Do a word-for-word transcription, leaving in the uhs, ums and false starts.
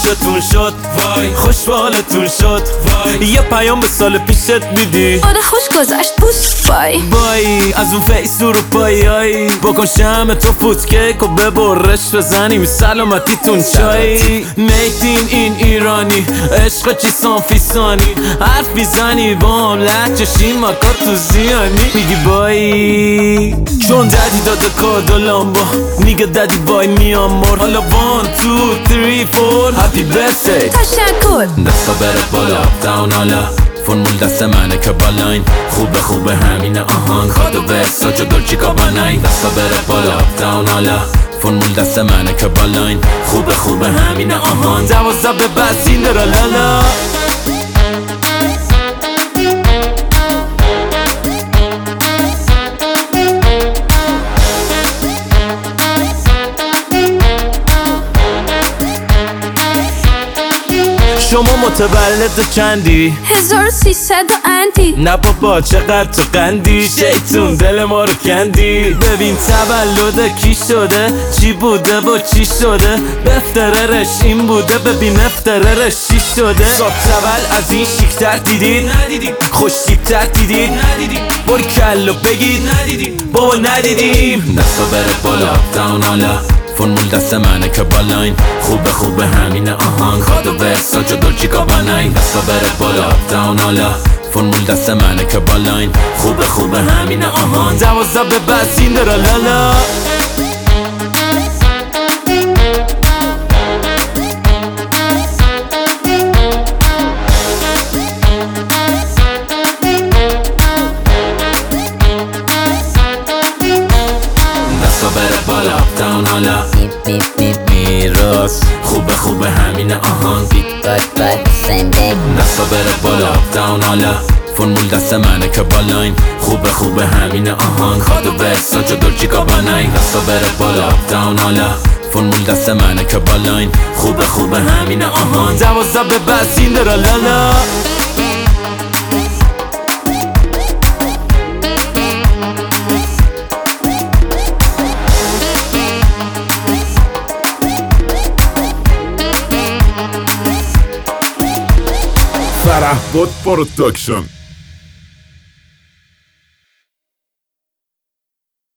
خوشتون شد وای خوشحالتون شد وای یه پیام به سال پیشت میدی آره خوش گذشت بوس بای بای از اون فیس اروپایی بکن شم تو فوتکیک و ببرش بزنیم سلامتیتون چایی میتین این ایرانی عشق چی سانفیسانی حرف میزنی با هم لحجشی مکا تو زیانی میگی بای چون دادی داده کاد و لامبا نیگه دادی بای میام مر حالا وان تو تری فور هپی برثدی تشکر دستا بره بالا داون حالا فرمول دست منه که بالاین خوبه خوبه همینه آهان کادو ورساچ و دولچی گاباناین دستا بره بالا داون حالا فرمول دست منه که بالاین خوبه خوبه همینه آهان دوازده به بعد سیندرالالا شما متولد چندی؟ هزار و سیصد و اندی نه بابا چقدر تو قندی شیطون دل ما رو کندی ببین تولد کی شده چی بوده و چی شده بفتررش این بوده ببین افتررش چی شده صاحب تول از این شیکتر دیدید ندیدید خوش شیکتر دیدید ندیدید بار کلو بگید ندیدید بابا ندیدیم دستا بره بالا داون حالا فرمول دست منه که بالاین خوبه خوبه همینه آهان کادو ورساچ و دولچی گاباناین دستا بره بالا داون حالا فرمول دست منه که بالاین خوبه خوبه همینه آهان دوازده به بعد سیندرالالا دستا بره بالا داون حالا Beep beep beep میراس خوبه خوبه همینه آهان beep but but same day دستا بره بالا داون حالا فرمول دست منه که بالاین خوبه خوبه همینه آهان کادو ورساچ و دولچی گاباناین دستا بره بالا داون حالا فرمول دست منه که بالاین خوبه خوبه همینه آهان دوازده به بعد سیندرالالا Farahbod Production